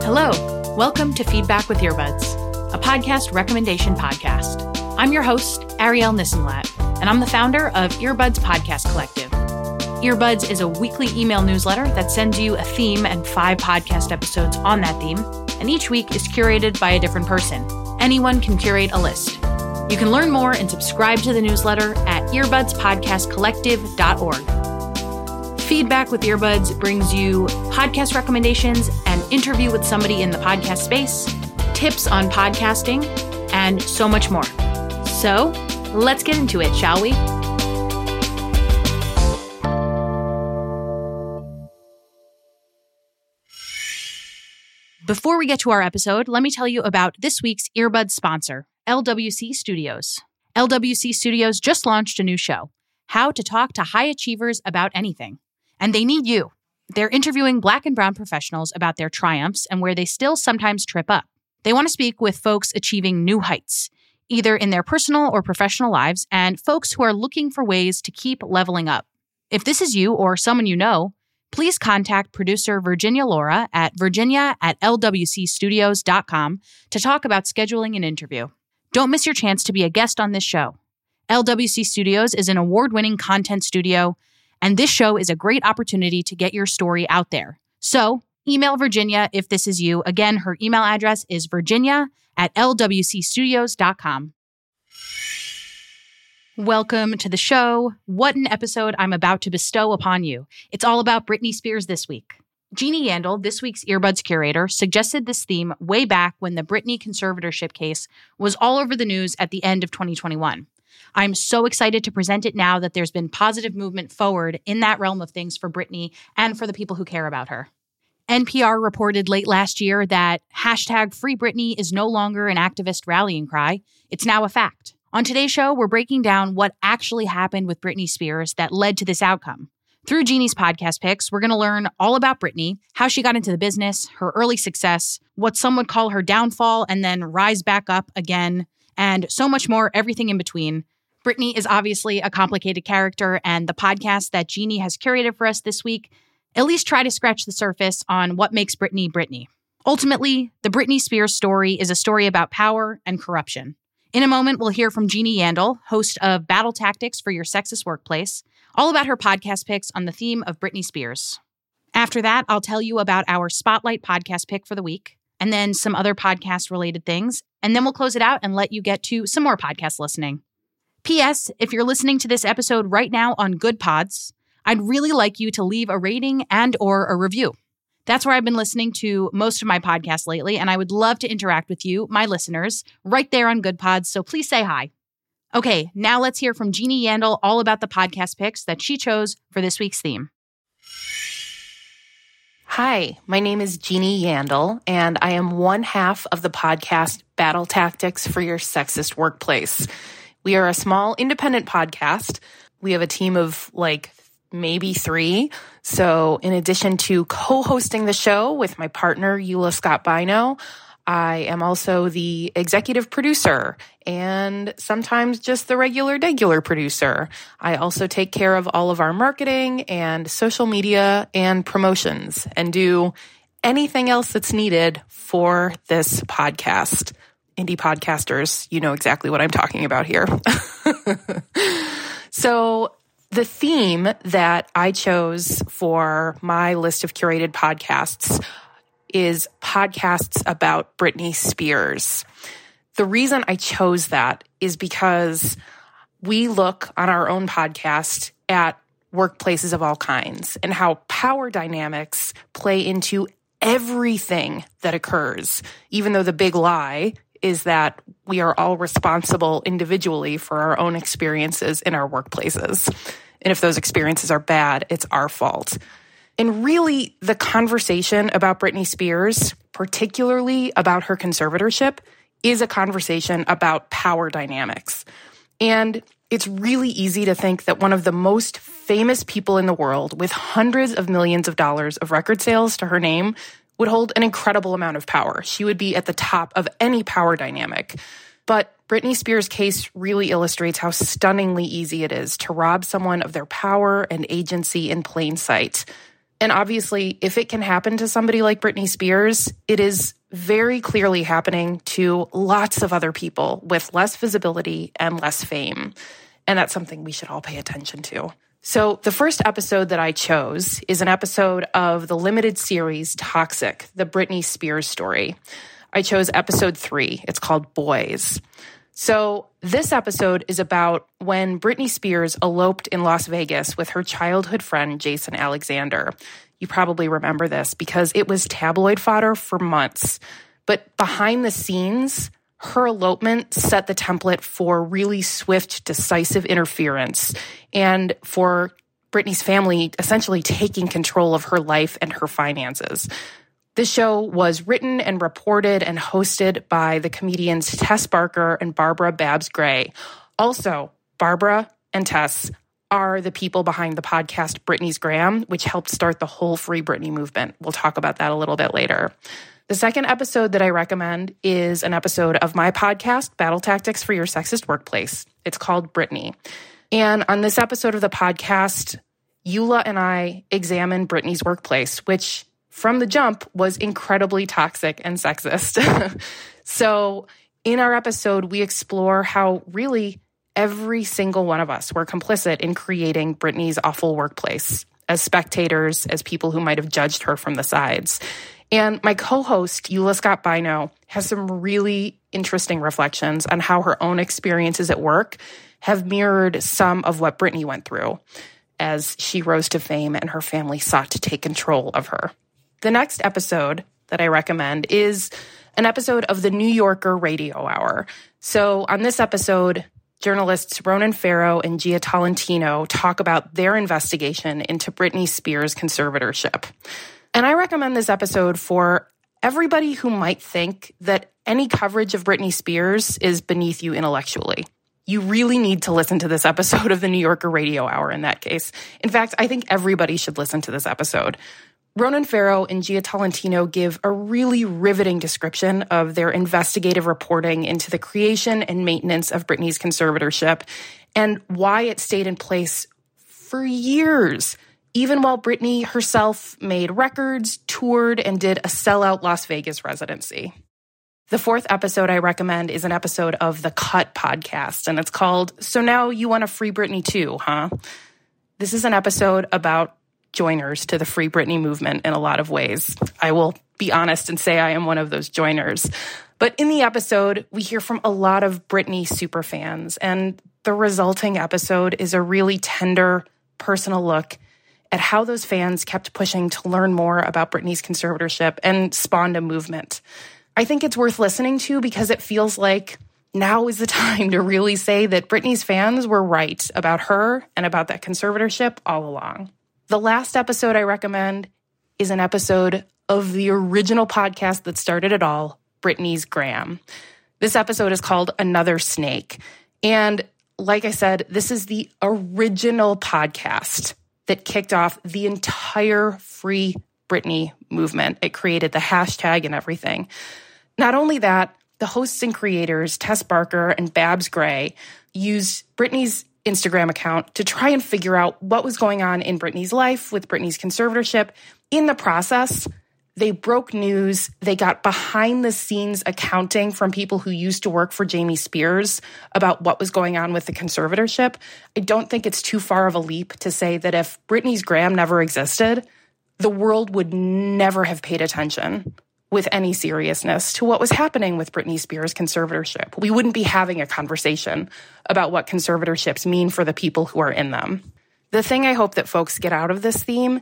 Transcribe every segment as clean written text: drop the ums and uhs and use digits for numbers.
Hello, welcome to Feedback with Earbuds, a podcast recommendation podcast. I'm your host, Arielle Nissenblatt, and I'm the founder of Earbuds Podcast Collective. Earbuds is a weekly email newsletter that sends you a theme and 5 podcast episodes on that theme, and each week is curated by a different person. Anyone can curate a list. You can learn more and subscribe to the newsletter at earbudspodcastcollective.org. Feedback with Earbuds brings you podcast recommendations, an interview with somebody in the podcast space, tips on podcasting, and so much more. So, let's get into it, shall we? Before we get to our episode, let me tell you about this week's Earbuds sponsor, LWC Studios. LWC Studios just launched a new show, How to Talk to High Achievers About Anything. And they need you. They're interviewing Black and brown professionals about their triumphs and where they still sometimes trip up. They want to speak with folks achieving new heights, either in their personal or professional lives, and folks who are looking for ways to keep leveling up. If this is you or someone you know, please contact producer Virginia Laura at virginia@lwcstudios.com to talk about scheduling an interview. Don't miss your chance to be a guest on this show. LWC Studios is an award-winning content studio, and this show is a great opportunity to get your story out there. So, email Virginia if this is you. Again, her email address is virginia@lwcstudios.com. Welcome to the show. What an episode I'm about to bestow upon you. It's all about Britney Spears this week. Jeannie Yandel, this week's Earbuds curator, suggested this theme way back when the Britney conservatorship case was all over the news at the end of 2021. I'm so excited to present it now that there's been positive movement forward in that realm of things for Britney and for the people who care about her. NPR reported late last year that #FreeBritney is no longer an activist rallying cry. It's now a fact. On today's show, we're breaking down what actually happened with Britney Spears that led to this outcome. Through Jeannie's podcast picks, we're going to learn all about Britney, how she got into the business, her early success, what some would call her downfall, and then rise back up again, and so much more, everything in between. Britney is obviously a complicated character, and the podcast that Jeannie has curated for us this week at least try to scratch the surface on what makes Britney Britney. Ultimately, the Britney Spears story is a story about power and corruption. In a moment, we'll hear from Jeannie Yandel, host of Battle Tactics for Your Sexist Workplace, all about her podcast picks on the theme of Britney Spears. After that, I'll tell you about our Spotlight podcast pick for the week, and then some other podcast-related things, and then we'll close it out and let you get to some more podcast listening. P.S. If you're listening to this episode right now on Good Pods, I'd really like you to leave a rating and or a review. That's where I've been listening to most of my podcasts lately, and I would love to interact with you, my listeners, right there on Good Pods, so please say hi. Okay, now let's hear from Jeannie Yandel all about the podcast picks that she chose for this week's theme. Hi, my name is Jeannie Yandel, and I am one half of the podcast Battle Tactics for Your Sexist Workplace. We are a small independent podcast. We have a team of maybe 3. So in addition to co-hosting the show with my partner, Eula Scott Bino, I am also the executive producer and sometimes just the regular producer. I also take care of all of our marketing and social media and promotions and do anything else that's needed for this podcast. Indie podcasters, you know exactly what I'm talking about here. So the theme that I chose for my list of curated podcasts is podcasts about Britney Spears. The reason I chose that is because we look on our own podcast at workplaces of all kinds and how power dynamics play into everything that occurs, even though the big lie is that we are all responsible individually for our own experiences in our workplaces. And if those experiences are bad, it's our fault. And really, the conversation about Britney Spears, particularly about her conservatorship, is a conversation about power dynamics. And it's really easy to think that one of the most famous people in the world, with hundreds of millions of dollars of record sales to her name, would hold an incredible amount of power. She would be at the top of any power dynamic. But Britney Spears' case really illustrates how stunningly easy it is to rob someone of their power and agency in plain sight. And obviously, if it can happen to somebody like Britney Spears, it is very clearly happening to lots of other people with less visibility and less fame. And that's something we should all pay attention to. So the first episode that I chose is an episode of the limited series Toxic, the Britney Spears story. I chose episode 3. It's called Boys. So this episode is about when Britney Spears eloped in Las Vegas with her childhood friend, Jason Alexander. You probably remember this because it was tabloid fodder for months. But behind the scenes, her elopement set the template for really swift, decisive interference and for Britney's family essentially taking control of her life and her finances. This show was written and reported and hosted by the comedians Tess Barker and Barbara Babs Gray. Also, Barbara and Tess are the people behind the podcast Britney's Gram, which helped start the whole Free Britney movement. We'll talk about that a little bit later. The second episode that I recommend is an episode of my podcast, Battle Tactics for Your Sexist Workplace. It's called Britney. And on this episode of the podcast, Eula and I examine Britney's workplace, which from the jump was incredibly toxic and sexist. So in our episode, we explore how really every single one of us were complicit in creating Britney's awful workplace as spectators, as people who might have judged her from the sides. And my co-host, Eula Scott Bino, has some really interesting reflections on how her own experiences at work have mirrored some of what Britney went through as she rose to fame and her family sought to take control of her. The next episode that I recommend is an episode of the New Yorker Radio Hour. So on this episode, journalists Ronan Farrow and Gia Tolentino talk about their investigation into Britney Spears' conservatorship. And I recommend this episode for everybody who might think that any coverage of Britney Spears is beneath you intellectually. You really need to listen to this episode of the New Yorker Radio Hour in that case. In fact, I think everybody should listen to this episode. Ronan Farrow and Gia Tolentino give a really riveting description of their investigative reporting into the creation and maintenance of Britney's conservatorship and why it stayed in place for years, even while Britney herself made records, toured, and did a sellout Las Vegas residency. The fourth episode I recommend is an episode of the Cut podcast, and it's called So Now You Want to Free Britney Too, Huh? This is an episode about joiners to the Free Britney movement in a lot of ways. I will be honest and say I am one of those joiners. But in the episode, we hear from a lot of Britney superfans, and the resulting episode is a really tender, personal look at how those fans kept pushing to learn more about Britney's conservatorship and spawned a movement. I think it's worth listening to because it feels like now is the time to really say that Britney's fans were right about her and about that conservatorship all along. The last episode I recommend is an episode of the original podcast that started it all, Britney's Gram. This episode is called Another Snake. And like I said, this is the original podcast that kicked off the entire Free Britney movement. It created the hashtag and everything. Not only that, the hosts and creators, Tess Barker and Babs Gray, used Britney's Instagram account to try and figure out what was going on in Britney's life with Britney's conservatorship. In the process, they broke news. They got behind-the-scenes accounting from people who used to work for Jamie Spears about what was going on with the conservatorship. I don't think it's too far of a leap to say that if Britney's Gram never existed, the world would never have paid attention with any seriousness to what was happening with Britney Spears' conservatorship. We wouldn't be having a conversation about what conservatorships mean for the people who are in them. The thing I hope that folks get out of this theme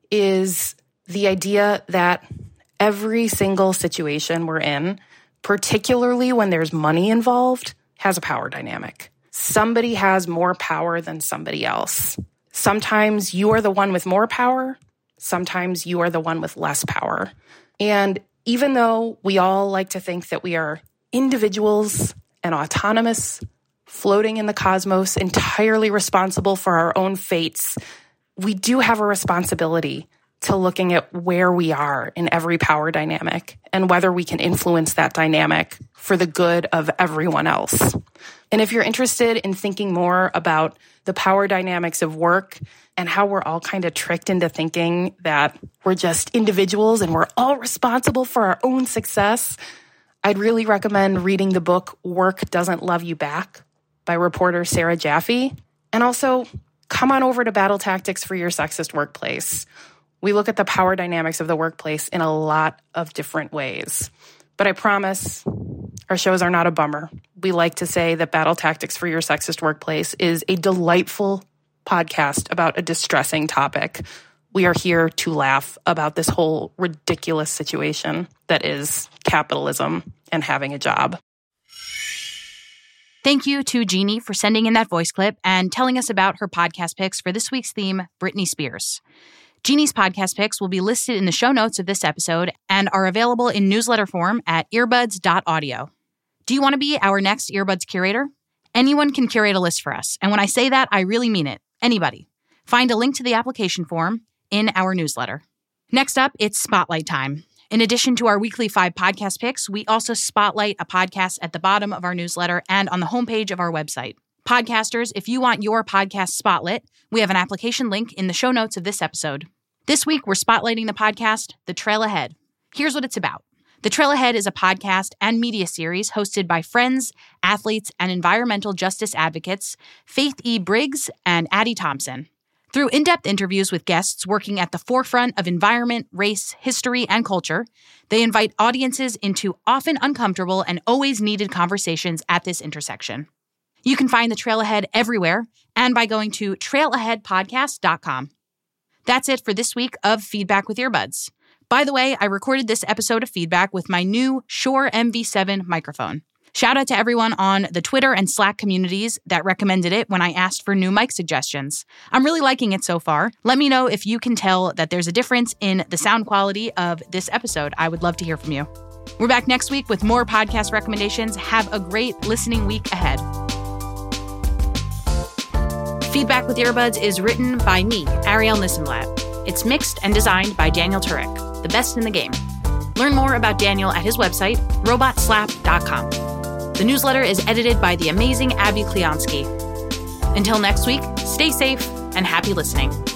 is the idea that every single situation we're in, particularly when there's money involved, has a power dynamic. Somebody has more power than somebody else. Sometimes you are the one with more power. Sometimes you are the one with less power. And even though we all like to think that we are individuals and autonomous, floating in the cosmos, entirely responsible for our own fates, we do have a responsibility to looking at where we are in every power dynamic and whether we can influence that dynamic for the good of everyone else. And if you're interested in thinking more about the power dynamics of work and how we're all kind of tricked into thinking that we're just individuals and we're all responsible for our own success, I'd really recommend reading the book Work Doesn't Love You Back by reporter Sarah Jaffe. And also, come on over to Battle Tactics for Your Sexist Workplace. We look at the power dynamics of the workplace in a lot of different ways. But I promise our shows are not a bummer. We like to say that Battle Tactics for Your Sexist Workplace is a delightful podcast about a distressing topic. We are here to laugh about this whole ridiculous situation that is capitalism and having a job. Thank you to Jeannie for sending in that voice clip and telling us about her podcast picks for this week's theme, Britney Spears. Jeannie's podcast picks will be listed in the show notes of this episode and are available in newsletter form at earbuds.audio. Do you want to be our next Earbuds curator? Anyone can curate a list for us. And when I say that, I really mean it. Anybody. Find a link to the application form in our newsletter. Next up, it's Spotlight time. In addition to our weekly 5 podcast picks, we also spotlight a podcast at the bottom of our newsletter and on the homepage of our website. Podcasters, if you want your podcast spotlit, we have an application link in the show notes of this episode. This week, we're spotlighting the podcast, The Trail Ahead. Here's what it's about. The Trail Ahead is a podcast and media series hosted by friends, athletes, and environmental justice advocates Faith E. Briggs and Addie Thompson. Through in-depth interviews with guests working at the forefront of environment, race, history, and culture, they invite audiences into often uncomfortable and always needed conversations at this intersection. You can find The Trail Ahead everywhere and by going to trailaheadpodcast.com. That's it for this week of Feedback with Earbuds. By the way, I recorded this episode of Feedback with my new Shure MV7 microphone. Shout out to everyone on the Twitter and Slack communities that recommended it when I asked for new mic suggestions. I'm really liking it so far. Let me know if you can tell that there's a difference in the sound quality of this episode. I would love to hear from you. We're back next week with more podcast recommendations. Have a great listening week ahead. Feedback with Earbuds is written by me, Ariel Nissenblatt. It's mixed and designed by Daniel Turek, the best in the game. Learn more about Daniel at his website, robotslap.com. The newsletter is edited by the amazing Abby Kleonsky. Until next week, stay safe and happy listening.